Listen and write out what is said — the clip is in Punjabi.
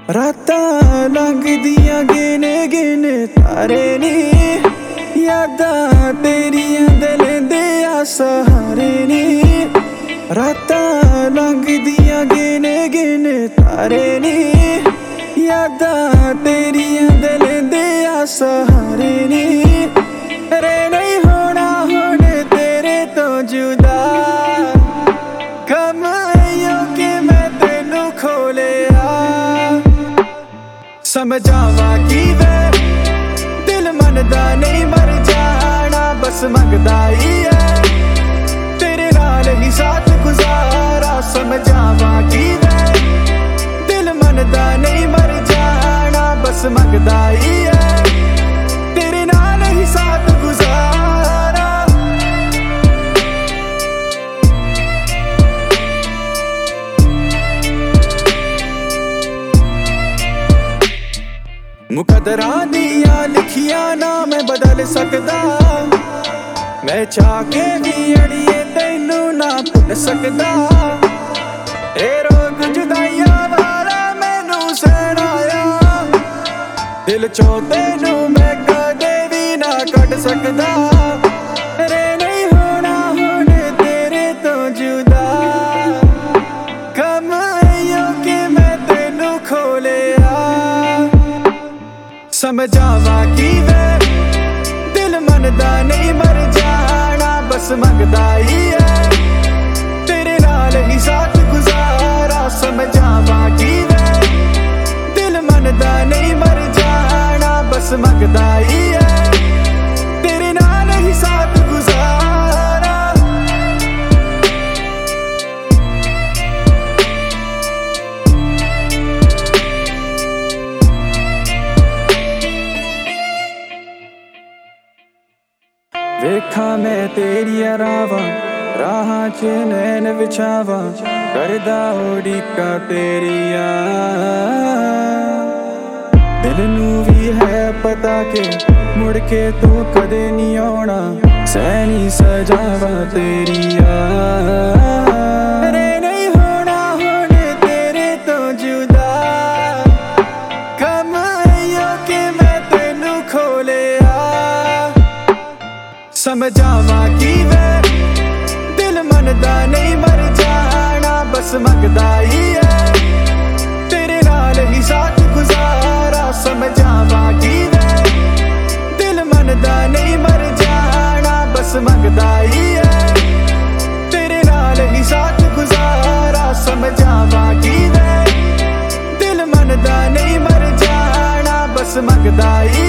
ਰਾਤਾਂ ਲੰਘਦੀਆਂ ਗਿਣ ਗਿਣ ਤਾਰੇ ਨੀ, ਯਾਦਾਂ ਤੇਰੀਆਂ ਦਿਲ ਦੇ ਆ ਸਹਾਰੇ ਨੀ। ਰਾਤਾਂ ਲੰਘਦੀਆਂ ਗਿਣ ਗਿਣ ਤਾਰੇ ਨੀ, ਯਾਦਾਂ ਤੇਰੀਆਂ ਦਿਲ ਦੇ ਆ ਸਹਾਰੇ ਨੀ। ਰੇ ਨਹੀਂ ਹੋਣਾ ਹੁਣ ਤੇਰੇ ਤੋਂ ਜੁਦਾ, ਕਮਾਈਓ ਕਿ ਮੈਂ ਤੈਨੂੰ ਖੋਲਿਆ। ਸਮਝਾਵਾਂ ਕੀ ਵੇ ਦਿਲ ਮੰਨਦਾ ਨਹੀਂ, ਮਰ ਜਾਣਾ ਬਸ ਮੰਗਦਾ ਹੀ ਹੈ ਤੇਰੇ ਨਾਲ ਹੀ ਸਾਥ ਗੁਜ਼ਾਰਾ। ਸਮਝਾਵਾਂ ਕੀ ਵੇ ਦਿਲ ਮੰਨਦਾ ਨਹੀਂ, ਮਰ ਜਾਣਾ ਬਸ ਮੰਗਦਾ ਹੀ ਹੈ ਤੇਰੇ ਨਾਲ ਹੀ ਸਾਥ ਗੁਜ਼ਾਰਾ। ਮੁਕੱਦਰਾਂ ਦੀਆਂ ਲਿਖੀਆਂ ਨਾ ਮੈਂ ਬਦਲ ਸਕਦਾ, ਮੈਂ ਚਾਹ ਕੇ ਵੀ ਅੜੀਏ ਤੈਨੂੰ ਨਾ ਭੁੱਲ ਸਕਦਾ। ਇਹ ਰੋਗ ਜੁਦਾਈਆਂ ਵਾਲਾ ਮੈਨੂੰ ਸਹਿਲਾਇਆ, ਦਿਲ ਚੋਂ ਤੈਨੂੰ ਮੈਂ ਕਦੇ ਵੀ ਨਾ ਕੱਢ ਸਕਦਾ। ਰੇ ਨਹੀਂ ਹੋਣਾ ਹੁਣ ਤੇਰੇ ਤੋਂ ਜੁਦਾ, ਕਮਾਈਓ ਕਿ ਮੈਂ ਤੈਨੂੰ ਖੋਲਿਆ। ਸਮਝਾਵਾਂ ਕੀ ਵੇ ਦਿਲ ਮੰਨਦਾ ਨਹੀਂ, ਮਰ ਜਾਣਾ ਬਸ ਮੰਗਦਾ ਹੀ ਹੈ ਤੇਰੇ ਨਾਲ ਹੀ ਸਾਥ ਗੁਜ਼ਾਰਾ। ਸਮਝਾਵਾਂ ਕੀ ਵੇ ਦਿਲ ਮੰਨਦਾ ਨਹੀਂ, ਮਰ ਜਾਣਾ ਬਸ ਮੰਗਦਾ ਹੀ ਹੈ ਤੇਰੇ ਨਾਲ ਹੀ ਸਾਥ ਗੁਜ਼ਾਰਾ। ਵੇਖਾਂ ਮੈਂ ਤੇਰੀਆਂ ਰਾਹਾਂ 'ਚ ਨੈਣ ਵਿਛਾਵਾਂ, ਕਰਦਾ ਉਡੀਕਾਂ ਤੇਰੀਆਂ। ਦਿਲ ਨੂੰ ਵੀ ਹੈ ਪਤਾ ਕਿ ਮੁੜ ਕੇ ਤੂੰ ਕਦੇ ਨਹੀਂ ਆਉਣਾ, ਸਹਿਣੀ ਸਜਾਵਾਂ ਤੇਰੀਆਂ। ਰੇ ਨਹੀਂ ਹੋਣਾ ਹੁਣ ਤੇਰੇ ਤੋਂ ਜੁਦਾ, ਕਮਾਈਓ ਕਿ ਮੈਂ ਤੈਨੂੰ ਖੋਲਿਆ। ਸਮਝਾਵਾਂ ਕੀ ਵੇ ਦਿਲ ਮੰਨਦਾ ਨਹੀਂ, ਮਰ ਜਾਣਾ ਬਸ ਮੰਗਦਾ ਹੀ ਹੈ ਤੇਰੇ ਨਾਲ ਹੀ ਸਾਥ ਗੁਜ਼ਾਰਾ। ਸਮਝਾਵਾਂ ਕੀ ਵੇ ਦਿਲ ਮੰਨਦਾ ਨਹੀਂ, ਮਰ ਜਾਣਾ ਬਸ ਮੰਗਦਾ ਹੀ ਹੈ ਤੇਰੇ ਨਾਲ ਹੀ ਸਾਥ ਗੁਜ਼ਾਰਾ। ਸਮਝਾਵਾਂ ਕੀ ਵੇ ਦਿਲ ਮੰਨਦਾ ਨਹੀਂ, ਮਰ ਜਾਣਾ ਬਸ ਮੰਗਦਾ ਹੀ